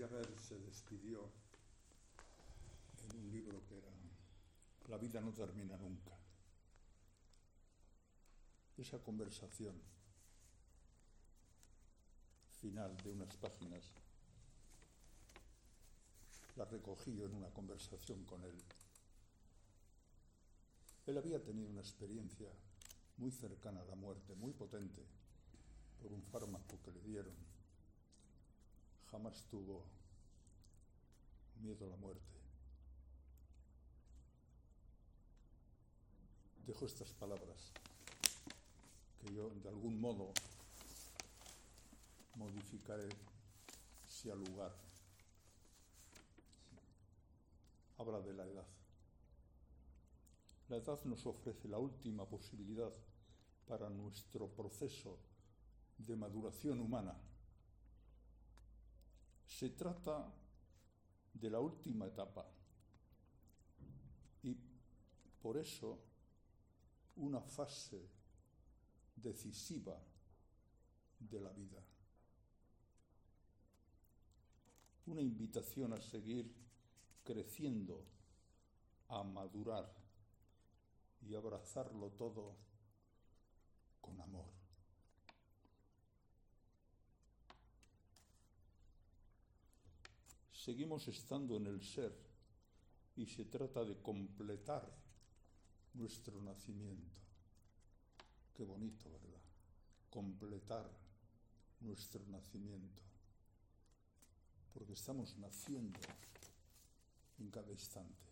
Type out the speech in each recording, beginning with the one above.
Javert se despidió en un libro que era La vida no termina nunca. Esa conversación final de unas páginas la recogí yo en una conversación con él. Él había tenido una experiencia muy cercana a la muerte, muy potente, por un fármaco que le dieron. Jamás tuvo miedo a la muerte. Dejo estas palabras que yo de algún modo modificaré si al lugar. Habla de la edad. La edad nos ofrece la última posibilidad para nuestro proceso de maduración humana. Se trata de la última etapa y por eso una fase decisiva de la vida. Una invitación a seguir creciendo, a madurar y abrazarlo todo con amor. Seguimos estando en el ser y se trata de completar nuestro nacimiento. Qué bonito, ¿verdad? Completar nuestro nacimiento. Porque estamos naciendo en cada instante.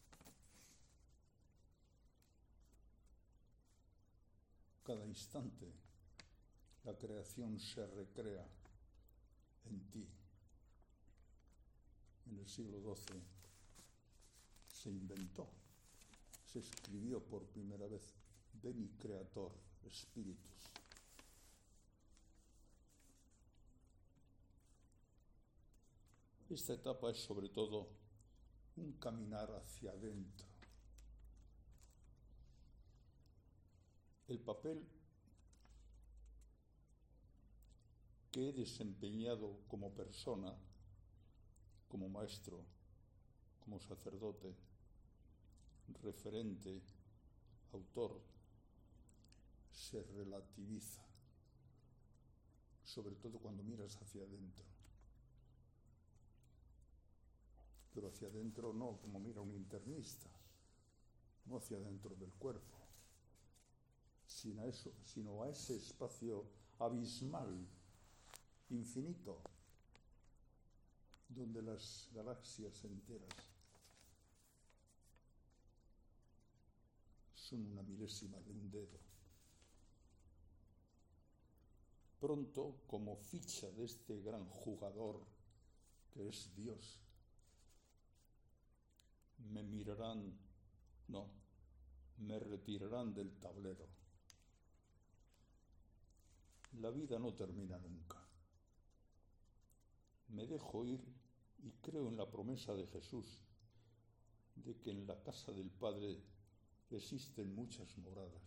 Cada instante la creación se recrea en ti. En el siglo XII se inventó, se escribió por primera vez Veni Creator Spiritus. Esta etapa es sobre todo un caminar hacia adentro. El papel que he desempeñado como persona, como maestro, como sacerdote, referente, autor, se relativiza, sobre todo cuando miras hacia adentro. Pero hacia adentro no como mira un internista, no hacia adentro del cuerpo, sino a ese espacio abismal, infinito, donde las galaxias enteras son una milésima de un dedo. Pronto, como ficha de este gran jugador que es Dios, me retirarán del tablero. La vida no termina nunca. Me dejo ir y creo en la promesa de Jesús de que en la casa del Padre existen muchas moradas.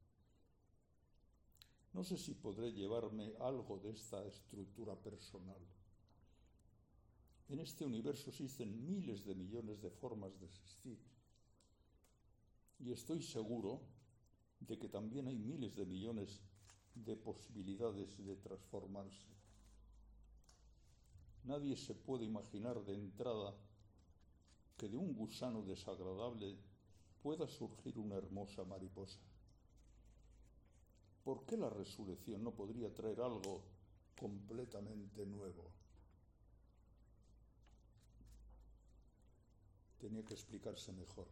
No sé si podré llevarme algo de esta estructura personal. En este universo existen miles de millones de formas de existir. Y estoy seguro de que también hay miles de millones de posibilidades de transformarse. Nadie se puede imaginar de entrada que de un gusano desagradable pueda surgir una hermosa mariposa. ¿Por qué la resurrección no podría traer algo completamente nuevo? Tenía que explicarse mejor.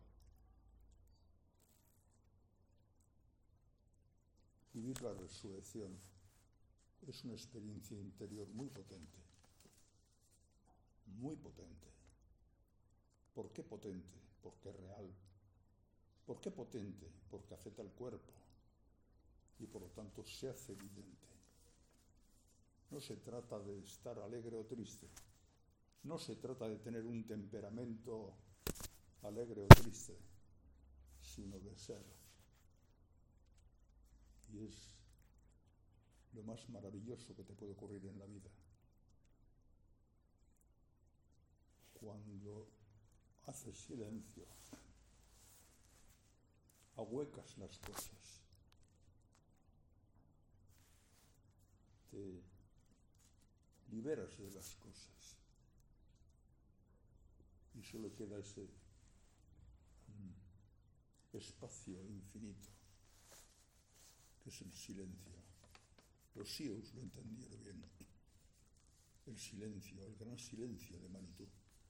Vivir la resurrección es una experiencia interior muy potente. Muy potente. ¿Por qué potente? Porque es real. ¿Por qué potente? Porque afecta al cuerpo y por lo tanto se hace evidente. No se trata de estar alegre o triste. No se trata de tener un temperamento alegre o triste, sino de ser. Y es lo más maravilloso que te puede ocurrir en la vida. cuando haces silencio, ahuecas las cosas, te liberas de las cosas y solo queda ese espacio infinito que es el silencio. Los sioux lo entendieron bien. El silencio, el gran silencio de Manitou.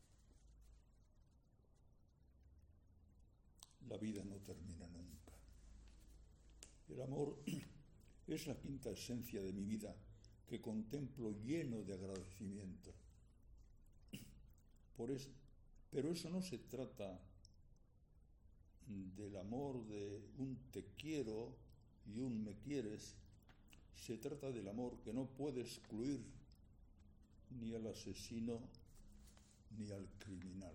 La vida no termina nunca. El amor es la quinta esencia de mi vida que contemplo lleno de agradecimiento. Pero eso no se trata del amor de un te quiero y un me quieres. Se trata del amor que no puede excluir ni al asesino ni al criminal.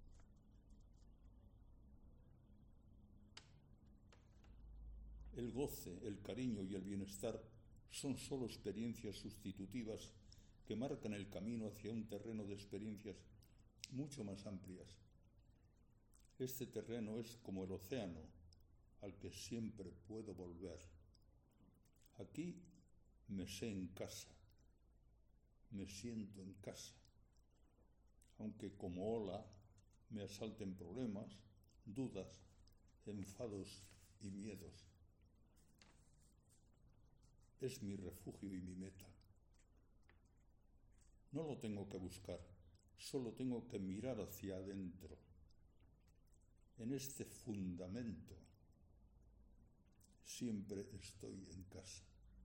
El goce, el cariño y el bienestar son solo experiencias sustitutivas que marcan el camino hacia un terreno de experiencias mucho más amplias. Este terreno es como el océano al que siempre puedo volver. Aquí me sé en casa, me siento en casa, aunque como ola me asalten problemas, dudas, enfados y miedos. Es mi refugio y mi meta. No lo tengo que buscar, solo tengo que mirar hacia adentro. En este fundamento siempre estoy en casa.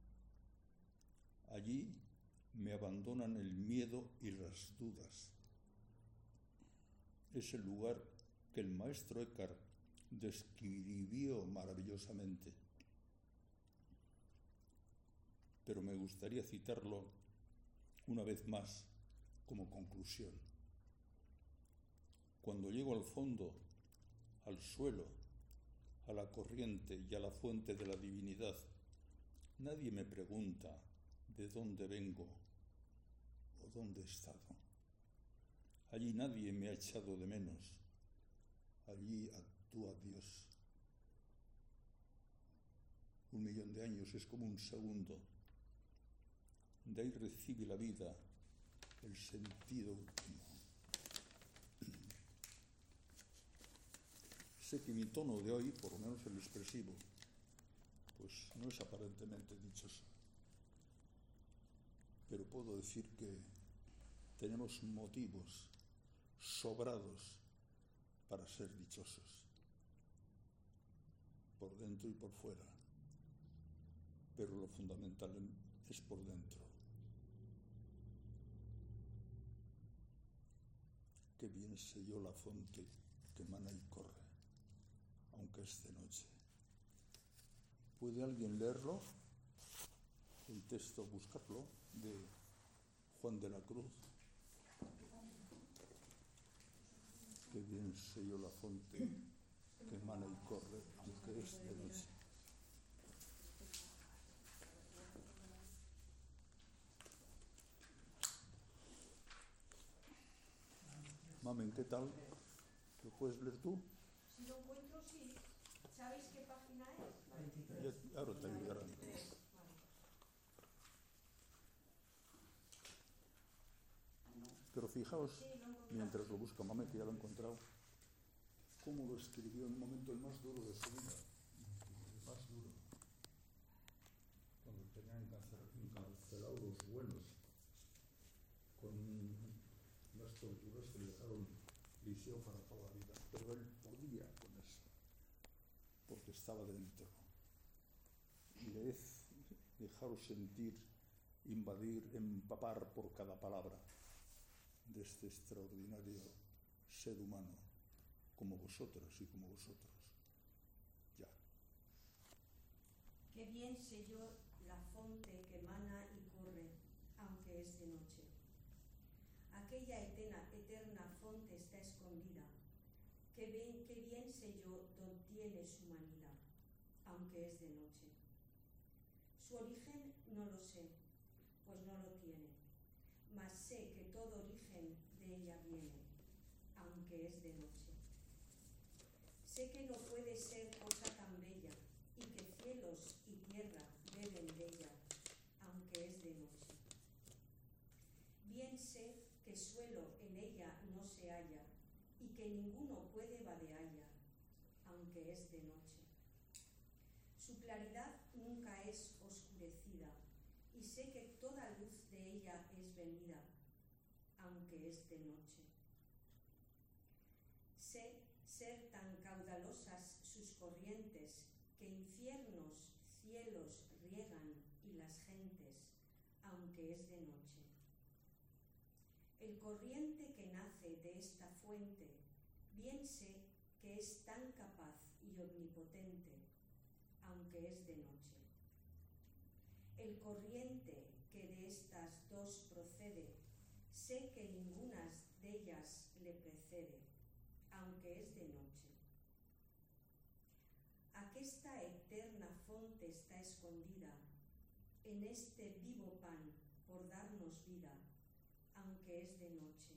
Allí me abandonan el miedo y las dudas. Es el lugar que el maestro Eckhart describió maravillosamente. Pero me gustaría citarlo una vez más como conclusión. Cuando llego al fondo, al suelo, a la corriente y a la fuente de la divinidad, nadie me pregunta de dónde vengo o dónde he estado. Allí nadie me ha echado de menos. Allí actúa Dios. 1.000.000 de años es como un segundo. De ahí recibe la vida el sentido último. Sé que mi tono de hoy, por lo menos el expresivo, pues no es aparentemente dichoso. Pero puedo decir que tenemos motivos sobrados para ser dichosos, por dentro y por fuera. Pero lo fundamental es por dentro. Qué bien sé yo la fuente que emana y corre, aunque es de noche. ¿Puede alguien leerlo? El texto, buscarlo, de Juan de la Cruz. Qué bien sé yo la fuente que emana y corre, aunque es de noche. Mamen, ¿qué tal? ¿Lo puedes leer tú? Si lo encuentro, sí. ¿Sabéis qué página es? Ahora te ayudarán. Pero fijaos, mientras lo busca Mamen, que ya lo ha encontrado, cómo lo escribió en un momento el más duro de su vida. El más duro. Cuando tenían encarcelados los buenos, con las torturas que le dejaron prisión para toda la vida. Pero él podía con eso, porque estaba dentro. Dejaros sentir, invadir, empapar por cada palabra de este extraordinario ser humano, como vosotras y como vosotros. Ya. Qué bien sé yo la fonte que emana y corre, aunque es de noche. Aquella eterna fonte está escondida. Qué bien sé yo dónde tiene su manida, aunque es de noche. Su origen no lo sé, pues no lo tiene, mas sé que todo origen de ella viene. aunque es de noche. Sé que no puede ser cosa tan bella, y que cielos y tierra beben de ella, aunque es de noche. Bien sé que suelo en ella no se halla, y que ninguno puede vadealla, aunque es de noche. Su claridad nunca es oscurecida, y sé que toda luz de ella es venida, aunque es de noche. Sé ser tan caudalosas sus corrientes, que infiernos, cielos riegan y las gentes, aunque es de noche. El corriente que nace de esta fuente, bien sé que es tan capaz y omnipotente, aunque es de noche. El corriente que de estas dos procede, sé que ninguna de ellas le precede, aunque es de noche. Aquesta eterna fonte está escondida en este vivo pan por darnos vida, aunque es de noche.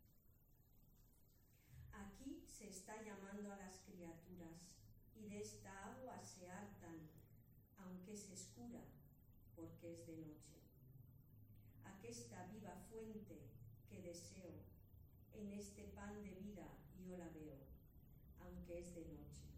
Aquí se está llamando a las criaturas, y de esta agua se hartan, aunque es escura, porque es de noche. Aquesta viva fuente que deseo, en este pan de vida yo la veo, aunque es de noche.